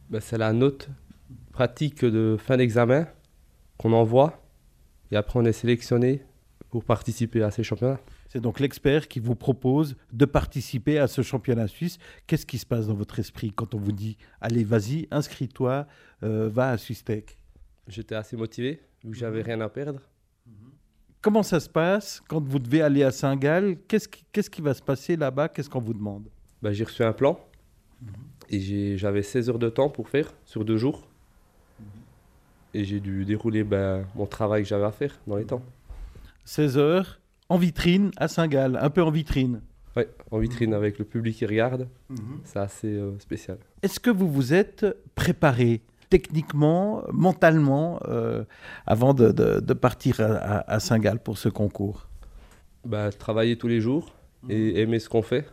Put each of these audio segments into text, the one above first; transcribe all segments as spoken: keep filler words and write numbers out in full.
Bah, c'est la note pratique de fin d'examen qu'on envoie et après on est sélectionné pour participer à ces championnats. C'est donc l'expert qui vous propose de participer à ce championnat suisse. Qu'est-ce qui se passe dans votre esprit quand on vous dit « Allez, vas-y, inscris-toi, euh, va à Swisstek ». J'étais assez motivé vu que j'avais rien à perdre. Comment ça se passe quand vous devez aller à Saint-Gall? Qu'est-ce qui, qu'est-ce qui va se passer là-bas? Qu'est-ce qu'on vous demande? Bah, j'ai reçu un plan et j'ai- j'avais seize heures de temps pour faire sur deux jours. Et j'ai dû dérouler bah, mon travail que j'avais à faire dans les temps. seize heures, en vitrine à Saint-Gall, un peu en vitrine. Ouais, en vitrine avec le public qui regarde, c'est assez euh, spécial. Est-ce que vous vous êtes préparé techniquement, mentalement, euh, avant de, de- de partir à, à- à Saint-Gall pour ce concours? Bah, travailler tous les jours et aimer ce qu'on fait.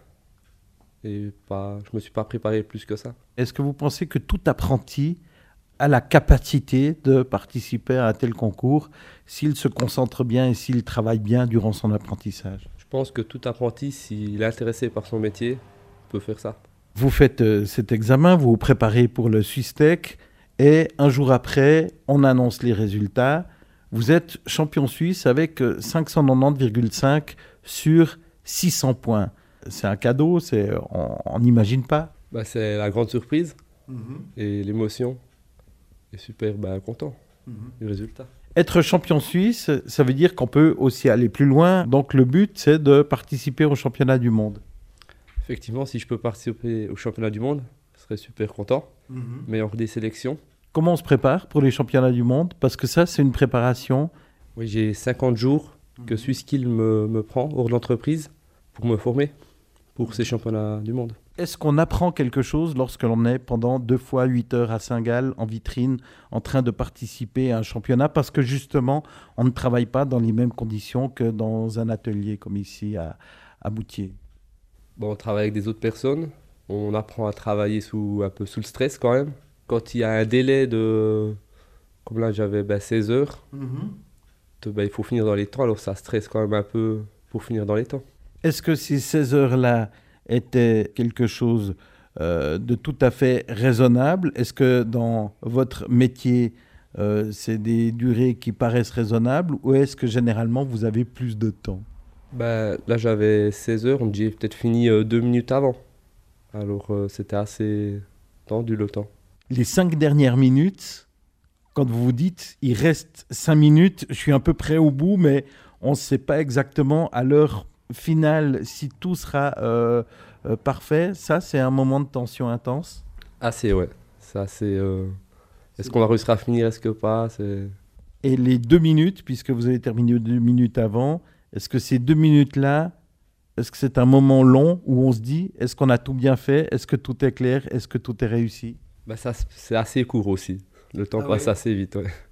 Et pas, je me suis pas préparé plus que ça. Est-ce que vous pensez que tout apprenti a la capacité de participer à un tel concours s'il se concentre bien et s'il travaille bien durant son apprentissage? Je pense que tout apprenti, s'il est intéressé par son métier, peut faire ça. Vous faites euh, cet examen, vous vous préparez pour le Swisstek et un jour après, on annonce les résultats. Vous êtes champion suisse avec euh, cinq cent quatre-vingt-dix virgule cinq sur six cents points. C'est un cadeau, c'est, on n'imagine pas. Bah, c'est la grande surprise et l'émotion. Et super bah, content du résultat. Être champion suisse, ça veut dire qu'on peut aussi aller plus loin. Donc le but, c'est de participer au championnat du monde. Effectivement, si je peux participer au championnat du monde, je serais super content. Meilleur des sélections. Comment on se prépare pour les championnats du monde? Parce que ça, c'est une préparation. Oui, j'ai cinquante jours que Swisskill me, me prend hors de l'entreprise pour me former pour ces championnats du monde. Est-ce qu'on apprend quelque chose lorsque l'on est pendant deux fois huit heures à Saint-Gall, en vitrine, en train de participer à un championnat? Parce que justement, on ne travaille pas dans les mêmes conditions que dans un atelier comme ici à, à Moutier. Bon, on travaille avec des autres personnes. On apprend à travailler sous, un peu sous le stress quand même. Quand il y a un délai de... Comme là, j'avais bah, seize heures. de- bah, il faut finir dans les temps, alors ça stresse quand même un peu pour finir dans les temps. Est-ce que ces seize heures-là étaient quelque chose euh, de tout à fait raisonnable? Est-ce que dans votre métier, euh, c'est des durées qui paraissent raisonnables ou est-ce que généralement vous avez plus de temps? Bah, là, j'avais seize heures, donc j'ai peut-être fini euh, deux minutes avant. Alors, euh, c'était assez tendu le temps. Les cinq dernières minutes, quand vous vous dites il reste cinq minutes, je suis un peu près au bout, mais on ne sait pas exactement à l'heure finale si tout sera euh, euh, parfait, ça c'est un moment de tension intense. Assez, ouais. C'est assez... euh, Est-ce qu'on va réussir à finir, est-ce que pas c'est... Et les deux minutes, puisque vous avez terminé deux minutes avant, est-ce que ces deux minutes-là, est-ce que c'est un moment long où on se dit est-ce qu'on a tout bien fait, est-ce que tout est clair, est-ce que tout est réussi? Bah, ça, c'est assez court aussi. Le temps Ah passe ouais. assez vite, ouais.